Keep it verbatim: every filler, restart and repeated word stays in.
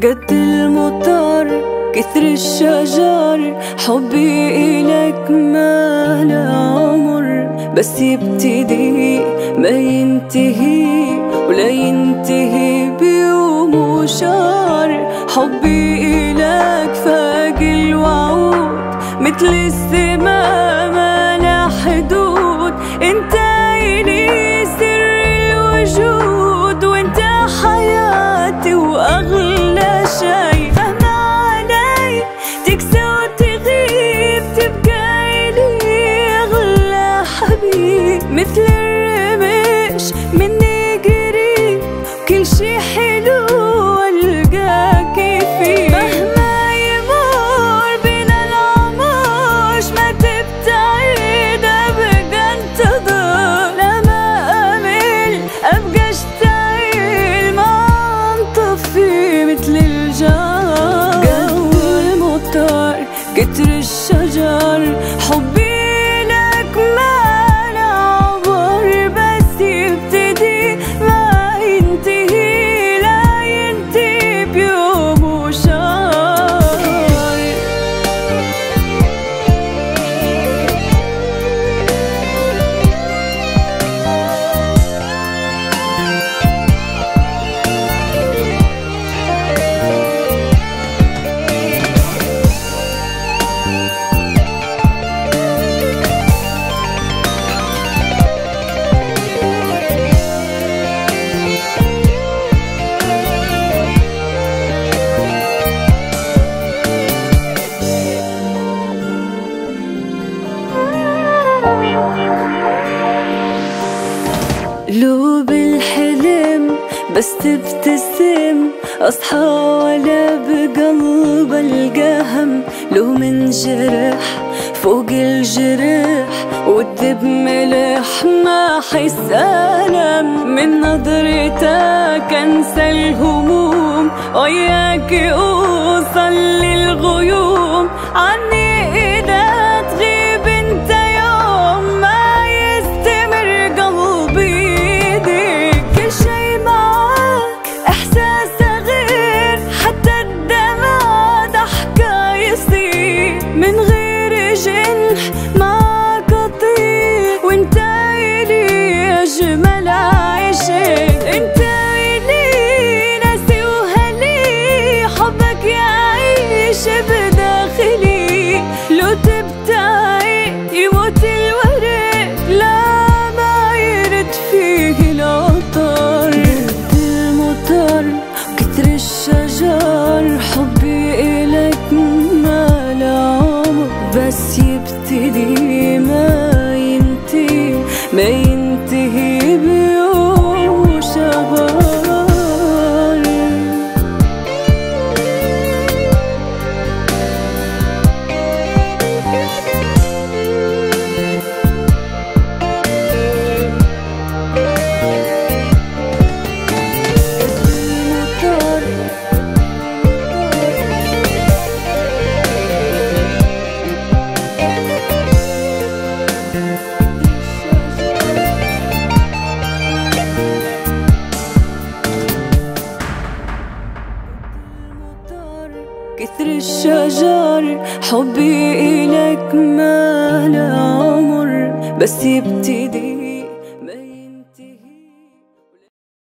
قد المطر كثر الشجر، حبي إلك ما له عمر، بس يبتدي ما ينتهي ولا ينتهي بيوم وشهر. حبي إلك فاق الوعود مثل السما ما له حدود. انت إلي سر الوجود، وانت حياتي واغلى شي. مهما علي تكسى وتغيب تبقى إلي اغلى حبيب، مثل الرمش مني قريب، كل شي حلو والقاكي فيه. مهما يمر بينا العمر ما تبتعد، ابقى انتظر لما امل، ابقى اشتعل ما انطفي مثل الجار. قد المطر كتر الشجر، حبي لك ما له عمر، بس يبتدي ما ينتهي لا ينتهي بيوم وشهر. لو بالحلم بس تبتسم، أصحى ولا بقلب ألقى هم. لو من جرح فوق الجرح والدب ملح ما حس ألم، من نظرتك أنسى الهموم، وياك أوصل للغيوم. عني إذا تغيب انت يوم ما يستمر قلبي، كل شي معاك إحساس غير، حتى الدمع ضحكة يصير من غير جنح معاك أطير. وانت إلي أجمل عشق، انت إلي ناسي وهلي، حبك يعيش بداخلي. لو تبتعد يموت الورد، لا ما يرد فيه العطر. قد المطر كتر الشجر، حبي إلك ما له عمر، بس يبتدي ما ينتهي ما ينتهي بيوم وشهر. كثر الشجر، حبي إلك ما له عمر، بس يبتدي